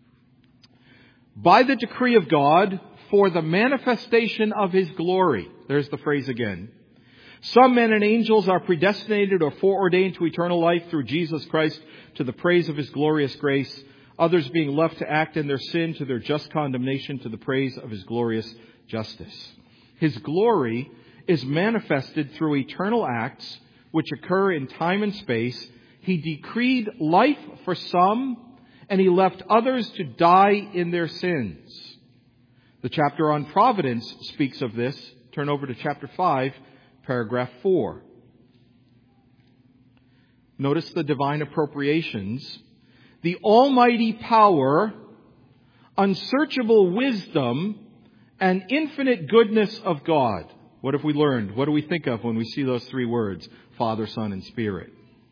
By the decree of God, for the manifestation of His glory. There's the phrase again. Some men and angels are predestinated or foreordained to eternal life through Jesus Christ to the praise of His glorious grace. Others being left to act in their sin to their just condemnation to the praise of His glorious justice. His glory is manifested through eternal acts which occur in time and space. He decreed life for some, and He left others to die in their sins. The chapter on providence speaks of this. Turn over to chapter 5, paragraph 4. Notice the divine appropriations. The almighty power, unsearchable wisdom, and infinite goodness of God. What have we learned? What do we think of when we see those three words? Father, Son, and Spirit.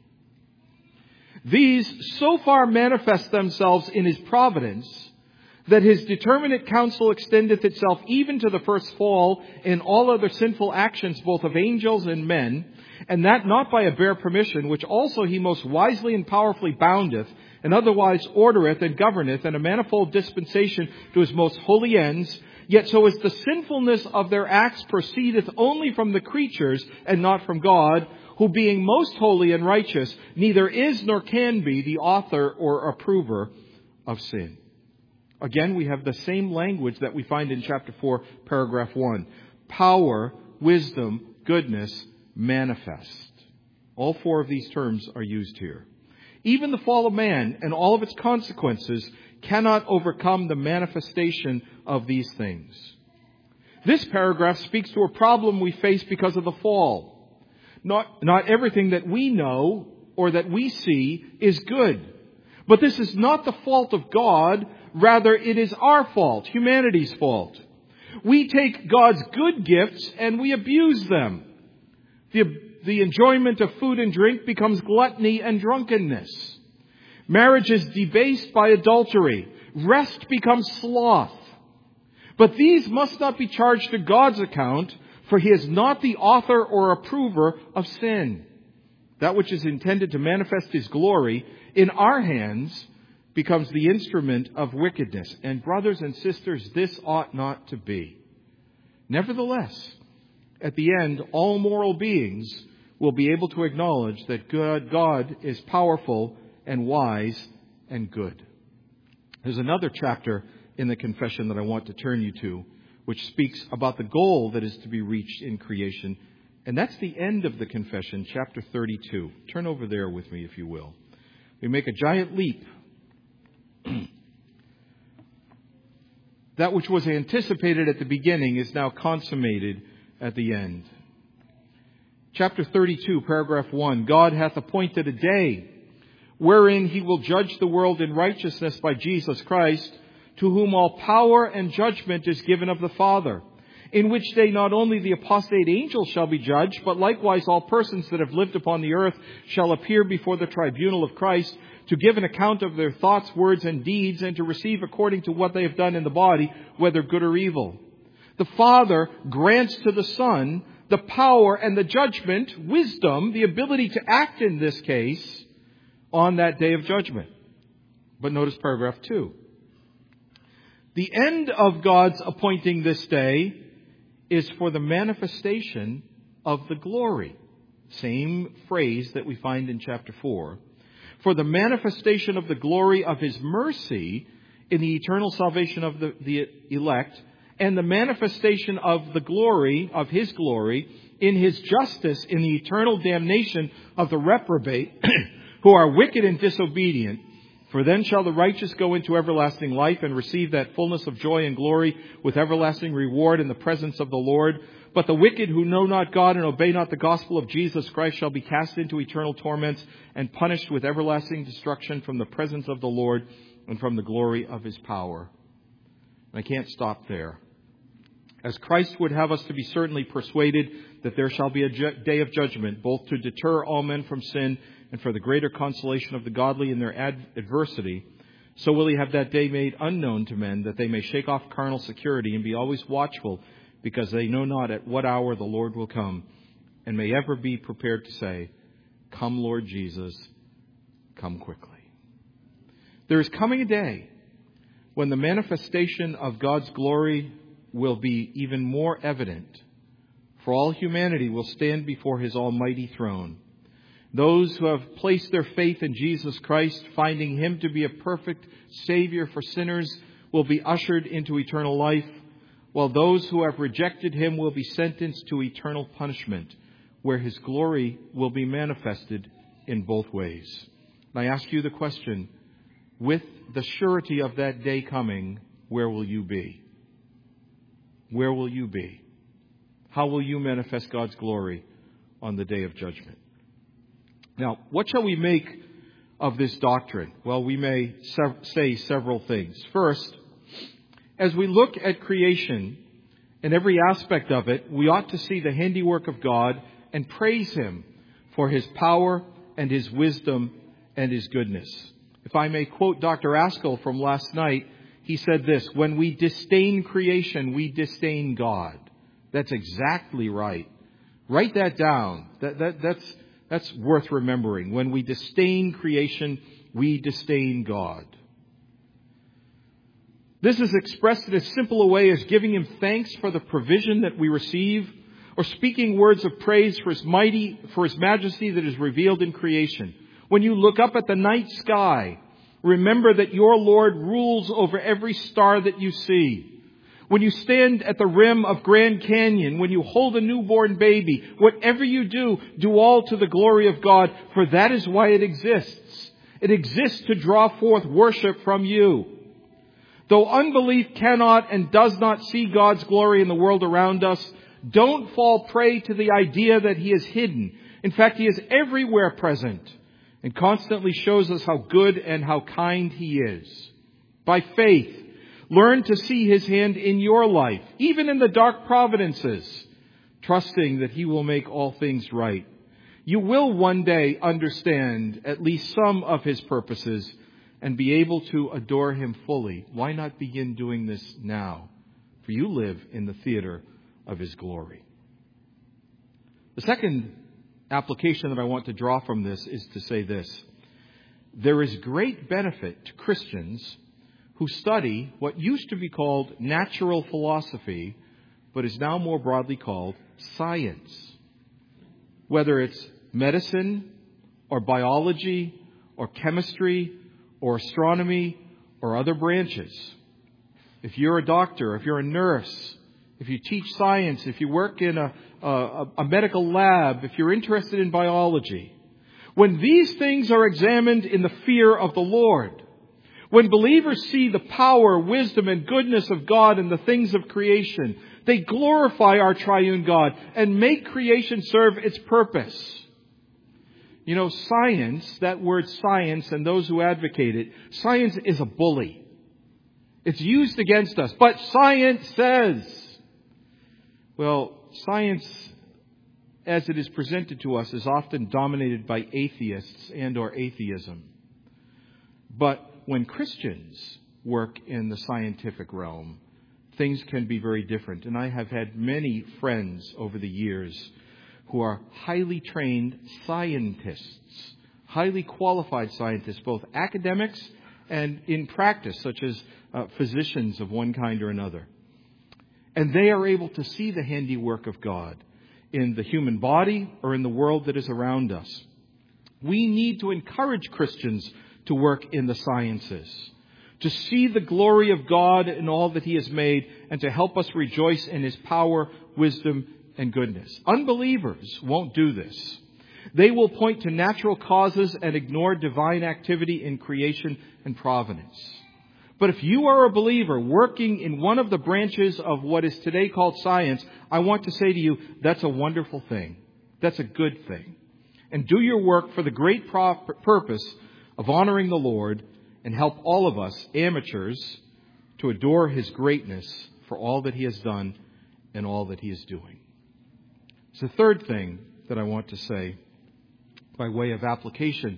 These so far manifest themselves in His providence, that His determinate counsel extendeth itself even to the first fall in all other sinful actions both of angels and men, and that not by a bare permission, which also He most wisely and powerfully boundeth, and otherwise ordereth and governeth in a manifold dispensation to His most holy ends, yet so as the sinfulness of their acts proceedeth only from the creatures and not from God, who being most holy and righteous, neither is nor can be the author or approver of sin. Again, we have the same language that we find in chapter 4, paragraph 1. Power, wisdom, goodness, manifest. All four of these terms are used here. Even the fall of man and all of its consequences cannot overcome the manifestation of these things. This paragraph speaks to a problem we face because of the fall. Not everything that we know or that we see is good. But this is not the fault of God. Rather, it is our fault, humanity's fault. We take God's good gifts and we abuse them. The enjoyment of food and drink becomes gluttony and drunkenness. Marriage is debased by adultery. Rest becomes sloth. But these must not be charged to God's account, for He is not the author or approver of sin. That which is intended to manifest His glory in our hands becomes the instrument of wickedness. And brothers and sisters, this ought not to be. Nevertheless, at the end, all moral beings will be able to acknowledge that God is powerful and wise and good. There's another chapter in the confession that I want to turn you to, which speaks about the goal that is to be reached in creation. And that's the end of the confession, chapter 32. Turn over there with me, if you will. We make a giant leap. That which was anticipated at the beginning is now consummated at the end. Chapter 32, paragraph 1. God hath appointed a day wherein He will judge the world in righteousness by Jesus Christ, to whom all power and judgment is given of the Father, in which day not only the apostate angels shall be judged, but likewise all persons that have lived upon the earth shall appear before the tribunal of Christ, to give an account of their thoughts, words, and deeds, and to receive according to what they have done in the body, whether good or evil. The Father grants to the Son the power and the judgment, wisdom, the ability to act in this case on that day of judgment. But notice paragraph 2. The end of God's appointing this day is for the manifestation of the glory. Same phrase that we find in chapter 4. For the manifestation of the glory of His mercy in the eternal salvation of the elect, and the manifestation of the glory, of His glory, in His justice in the eternal damnation of the reprobate, who are wicked and disobedient. For then shall the righteous go into everlasting life and receive that fullness of joy and glory with everlasting reward in the presence of the Lord. But the wicked who know not God and obey not the gospel of Jesus Christ shall be cast into eternal torments and punished with everlasting destruction from the presence of the Lord and from the glory of His power. And I can't stop there. As Christ would have us to be certainly persuaded that there shall be a day of judgment, both to deter all men from sin and for the greater consolation of the godly in their adversity, so will he have that day made unknown to men, that they may shake off carnal security and be always watchful, because they know not at what hour the Lord will come, and may ever be prepared to say, Come, Lord Jesus, come quickly. There is coming a day when the manifestation of God's glory will be even more evident, for all humanity will stand before his almighty throne. Those who have placed their faith in Jesus Christ, finding him to be a perfect Savior for sinners, will be ushered into eternal life, while those who have rejected him will be sentenced to eternal punishment, where his glory will be manifested in both ways. And I ask you the question, with the surety of that day coming, where will you be? Where will you be? How will you manifest God's glory on the day of judgment? Now, what shall we make of this doctrine? Well, we may say several things. First, as we look at creation and every aspect of it, we ought to see the handiwork of God and praise him for his power and his wisdom and his goodness. If I may quote Dr. Askell from last night, he said this, when we disdain creation, we disdain God. That's exactly right. Write that down. That's worth remembering. When we disdain creation, we disdain God. This is expressed in as simple a way as giving him thanks for the provision that we receive, or speaking words of praise for his majesty that is revealed in creation. When you look up at the night sky, remember that your Lord rules over every star that you see. When you stand at the rim of Grand Canyon, when you hold a newborn baby, whatever you do, do all to the glory of God, for that is why it exists. It exists to draw forth worship from you. Though unbelief cannot and does not see God's glory in the world around us, don't fall prey to the idea that he is hidden. In fact, he is everywhere present and constantly shows us how good and how kind he is. By faith, learn to see his hand in your life, even in the dark providences, trusting that he will make all things right. You will one day understand at least some of his purposes and be able to adore him fully. Why not begin doing this now? For you live in the theater of his glory. The second application that I want to draw from this is to say this. There is great benefit to Christians who study what used to be called natural philosophy, but is now more broadly called science. Whether it's medicine or biology or chemistry or astronomy or other branches. If you're a doctor, if you're a nurse, if you teach science, if you work in a medical lab, if you're interested in biology, when these things are examined in the fear of the Lord, when believers see the power, wisdom, and goodness of God in the things of creation, they glorify our triune God and make creation serve its purpose. You know, science, that word science and those who advocate it, science is a bully. It's used against us. But science says, well, science as it is presented to us is often dominated by atheists and or atheism. But when Christians work in the scientific realm, things can be very different. And I have had many friends over the years who are highly trained scientists, highly qualified scientists, both academics and in practice, such as physicians of one kind or another. And they are able to see the handiwork of God in the human body or in the world that is around us. We need to encourage Christians to work in the sciences, to see the glory of God in all that he has made, and to help us rejoice in his power, wisdom, and goodness. Unbelievers won't do this. They will point to natural causes and ignore divine activity in creation and providence. But if you are a believer working in one of the branches of what is today called science, I want to say to you, that's a wonderful thing. That's a good thing. And do your work for the great purpose of honoring the Lord, and help all of us, amateurs, to adore His greatness for all that He has done and all that He is doing. So the third thing that I want to say by way of application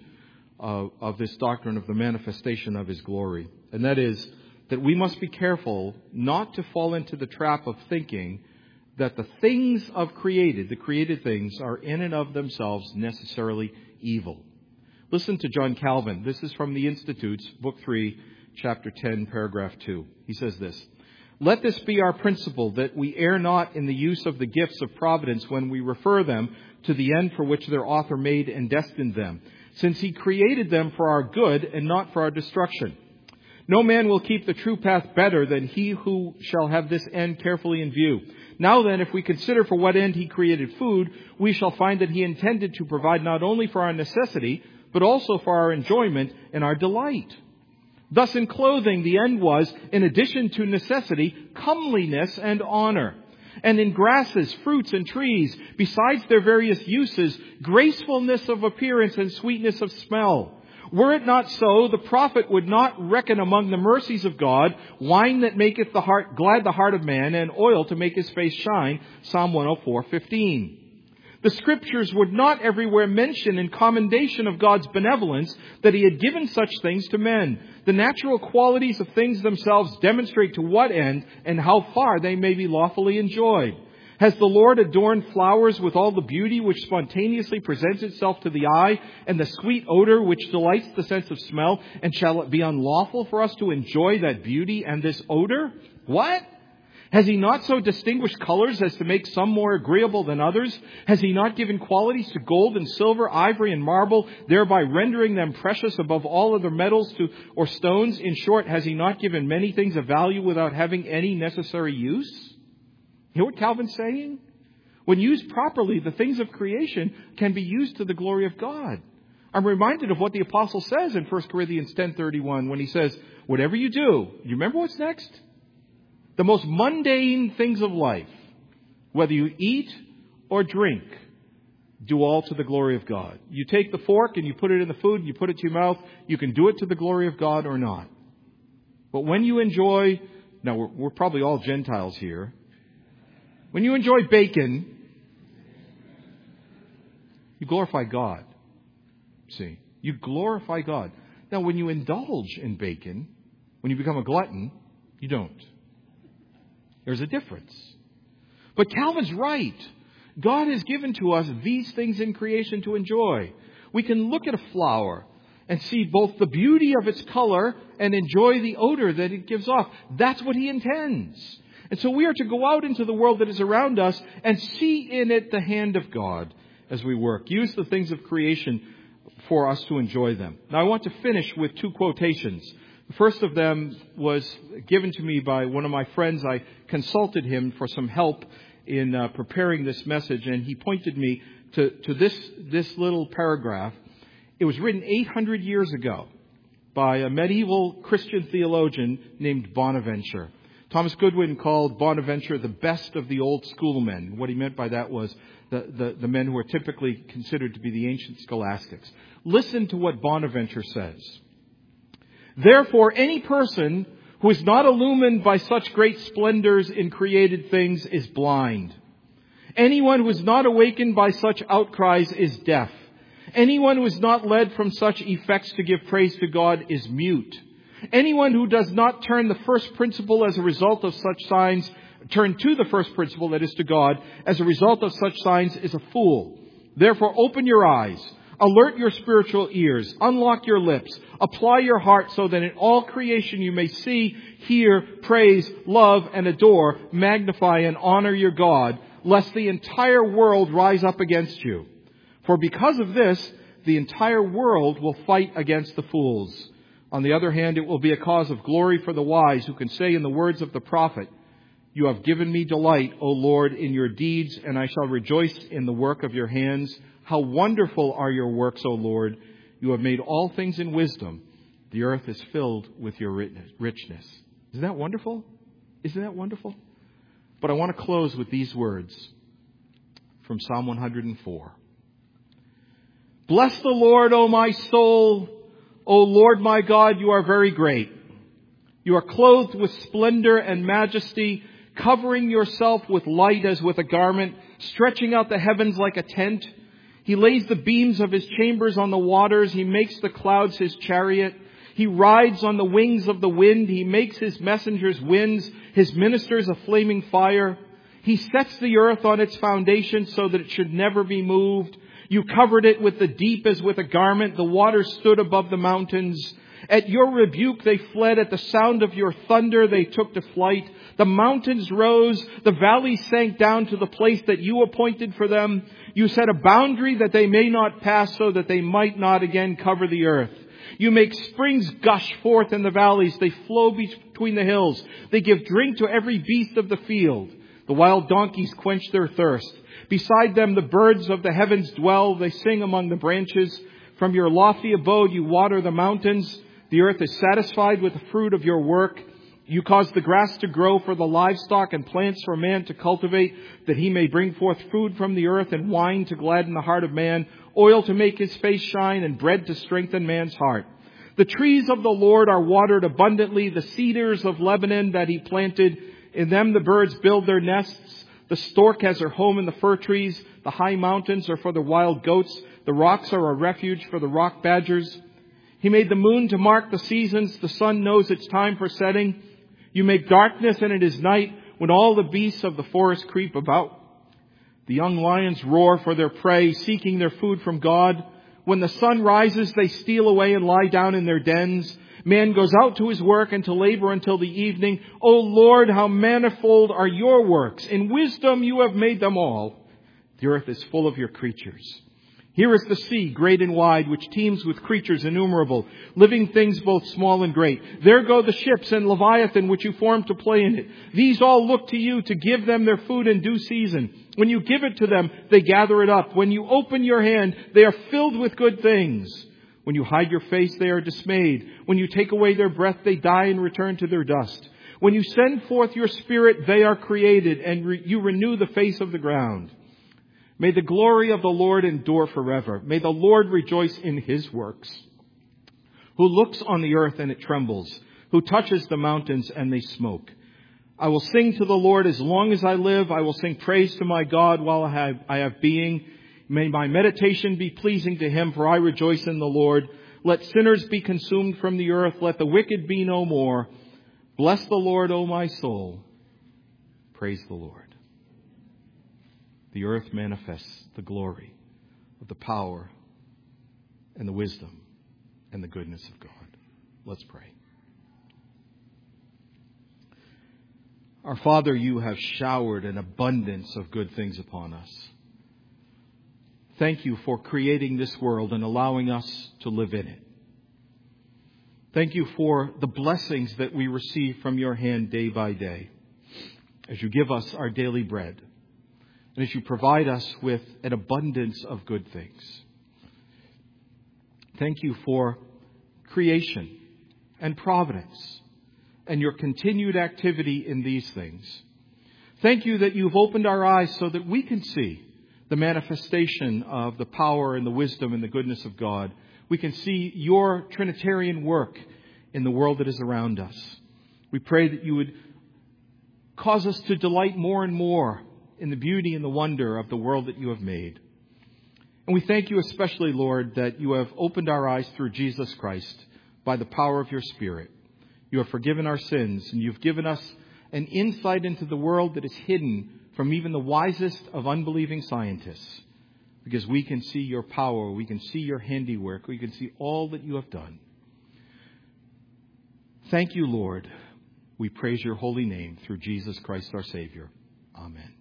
of this doctrine of the manifestation of His glory, and that is that we must be careful not to fall into the trap of thinking that the things of the created things, are in and of themselves necessarily evil. Listen to John Calvin. This is from the Institutes, Book 3, Chapter 10, Paragraph 2. He says this: "Let this be our principle, that we err not in the use of the gifts of providence when we refer them to the end for which their author made and destined them, since He created them for our good and not for our destruction. No man will keep the true path better than he who shall have this end carefully in view. Now then, if we consider for what end He created food, we shall find that He intended to provide not only for our necessity, but also for our enjoyment and our delight. Thus in clothing, the end was, in addition to necessity, comeliness and honor. And in grasses, fruits, and trees, besides their various uses, gracefulness of appearance and sweetness of smell. Were it not so, the prophet would not reckon among the mercies of God wine that maketh glad the heart of man, and oil to make his face shine. Psalm 104:15. The Scriptures would not everywhere mention in commendation of God's benevolence that He had given such things to men. The natural qualities of things themselves demonstrate to what end and how far they may be lawfully enjoyed. Has the Lord adorned flowers with all the beauty which spontaneously presents itself to the eye, and the sweet odor which delights the sense of smell? And shall it be unlawful for us to enjoy that beauty and this odor? What? Has He not so distinguished colors as to make some more agreeable than others? Has He not given qualities to gold and silver, ivory and marble, thereby rendering them precious above all other metals or stones? In short, has He not given many things of value without having any necessary use? You hear what Calvin's saying? When used properly, the things of creation can be used to the glory of God. I'm reminded of what the apostle says in 1 Corinthians 10:31 when he says, whatever you do, you remember what's next? The most mundane things of life, whether you eat or drink, do all to the glory of God. You take the fork and you put it in the food and you put it to your mouth. You can do it to the glory of God or not. But when you enjoy, now we're probably all Gentiles here. When you enjoy bacon, you glorify God. See, you glorify God. Now, when you indulge in bacon, when you become a glutton, you don't. There's a difference. But Calvin's right. God has given to us these things in creation to enjoy. We can look at a flower and see both the beauty of its color and enjoy the odor that it gives off. That's what He intends. And so we are to go out into the world that is around us and see in it the hand of God as we work. Use the things of creation for us to enjoy them. Now I want to finish with two quotations. The first of them was given to me by one of my friends. I consulted him for some help in preparing this message, and he pointed me to this little paragraph. It was written 800 years ago by a medieval Christian theologian named Bonaventure. Thomas Goodwin called Bonaventure the best of the old schoolmen. What he meant by that was the men who were typically considered to be the ancient scholastics. Listen to what Bonaventure says. Therefore, any person who is not illumined by such great splendors in created things is blind. Anyone who is not awakened by such outcries is deaf. Anyone who is not led from such effects to give praise to God is mute. Anyone who does not turn the first principle as a result of such signs, turn to the first principle, that is to God, as a result of such signs is a fool. Therefore, open your eyes, alert your spiritual ears, unlock your lips, apply your heart so that in all creation you may see, hear, praise, love, and adore, magnify and honor your God, lest the entire world rise up against you. For because of this, the entire world will fight against the fools. On the other hand, it will be a cause of glory for the wise who can say in the words of the prophet, you have given me delight, O Lord, in your deeds, and I shall rejoice in the work of your hands. How wonderful are your works, O Lord. You have made all things in wisdom. The earth is filled with your richness. Isn't that wonderful? Isn't that wonderful? But I want to close with these words from Psalm 104. Bless the Lord, O my soul. O Lord my God, you are very great. You are clothed with splendor and majesty, covering yourself with light as with a garment, stretching out the heavens like a tent. He lays the beams of his chambers on the waters. He makes the clouds his chariot. He rides on the wings of the wind. He makes his messengers winds, his ministers a flaming fire. He sets the earth on its foundation so that it should never be moved. You covered it with the deep as with a garment. The waters stood above the mountains. At your rebuke they fled. At the sound of your thunder they took to flight. The mountains rose. The valleys sank down to the place that you appointed for them. You set a boundary that they may not pass, so that they might not again cover the earth. You make springs gush forth in the valleys. They flow between the hills. They give drink to every beast of the field. The wild donkeys quench their thirst. Beside them the birds of the heavens dwell. They sing among the branches. From your lofty abode you water the mountains. The earth is satisfied with the fruit of your work. You cause the grass to grow for the livestock and plants for man to cultivate, that he may bring forth food from the earth and wine to gladden the heart of man, oil to make his face shine, and bread to strengthen man's heart. The trees of the Lord are watered abundantly, the cedars of Lebanon that he planted. In them the birds build their nests. The stork has her home in the fir trees. The high mountains are for the wild goats. The rocks are a refuge for the rock badgers. He made the moon to mark the seasons. The sun knows its time for setting. You make darkness and it is night, when all the beasts of the forest creep about. The young lions roar for their prey, seeking their food from God. When the sun rises, they steal away and lie down in their dens. Man goes out to his work and to labor until the evening. O Lord, how manifold are your works. In wisdom you have made them all. The earth is full of your creatures. Here is the sea, great and wide, which teems with creatures innumerable, living things both small and great. There go the ships and Leviathan, which you formed to play in it. These all look to you to give them their food in due season. When you give it to them, they gather it up. When you open your hand, they are filled with good things. When you hide your face, they are dismayed. When you take away their breath, they die and return to their dust. When you send forth your spirit, they are created, and you renew the face of the ground. May the glory of the Lord endure forever. May the Lord rejoice in his works. Who looks on the earth and it trembles, who touches the mountains and they smoke. I will sing to the Lord as long as I live. I will sing praise to my God while I have being. May my meditation be pleasing to him, for I rejoice in the Lord. Let sinners be consumed from the earth. Let the wicked be no more. Bless the Lord, O my soul. Praise the Lord. The earth manifests the glory of the power and the wisdom and the goodness of God. Let's pray. Our Father, you have showered an abundance of good things upon us. Thank you for creating this world and allowing us to live in it. Thank you for the blessings that we receive from your hand day by day, as you give us our daily bread. And as you provide us with an abundance of good things. Thank you for creation and providence and your continued activity in these things. Thank you that you've opened our eyes so that we can see the manifestation of the power and the wisdom and the goodness of God. We can see your Trinitarian work in the world that is around us. We pray that you would cause us to delight more and more in the beauty and the wonder of the world that you have made. And we thank you especially, Lord, that you have opened our eyes through Jesus Christ by the power of your Spirit. You have forgiven our sins, and you've given us an insight into the world that is hidden from even the wisest of unbelieving scientists, because we can see your power, we can see your handiwork, we can see all that you have done. Thank you, Lord. We praise your holy name through Jesus Christ our Savior. Amen.